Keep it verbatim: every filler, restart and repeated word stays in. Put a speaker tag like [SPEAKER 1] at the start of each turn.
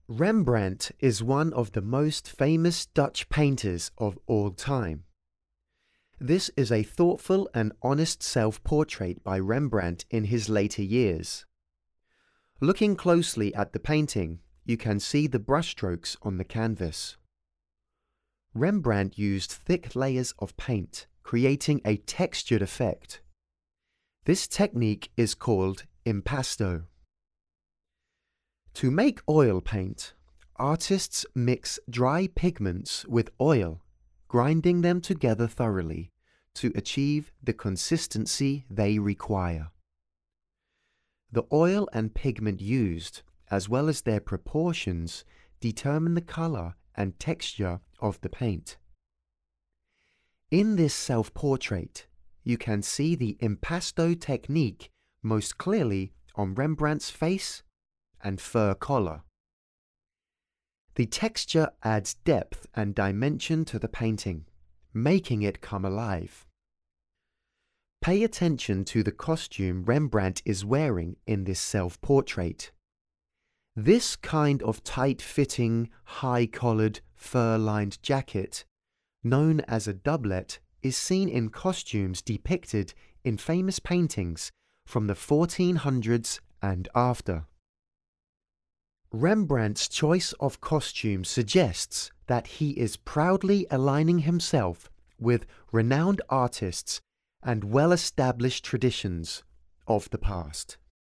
[SPEAKER 1] Rembrandt is one of the most famous Dutch painters of all time. This is a thoughtful and honest self-portrait by Rembrandt in his later years. Looking closely at the painting, you can see the brushstrokes on the canvas. Rembrandt used thick layers of paint, creating a textured effect. This technique is called impasto. To make oil paint, artists mix dry pigments with oil, grinding them together thoroughly to achieve the consistency they require. The oil and pigment used, as well as their proportions, determine the color and texture of the paint. In this self-portrait, you can see the impasto technique most clearly on Rembrandt's face and fur collar. The texture adds depth and dimension to the painting, making it come alive. Pay attention to the costume Rembrandt is wearing in this self-portrait. This kind of tight-fitting, high-collared, fur-lined jacket, known as a doublet, is seen in costumes depicted in famous paintings from the fourteen hundreds and after. Rembrandt's choice of costume suggests that he is proudly aligning himself with renowned artists and well-established traditions of the past.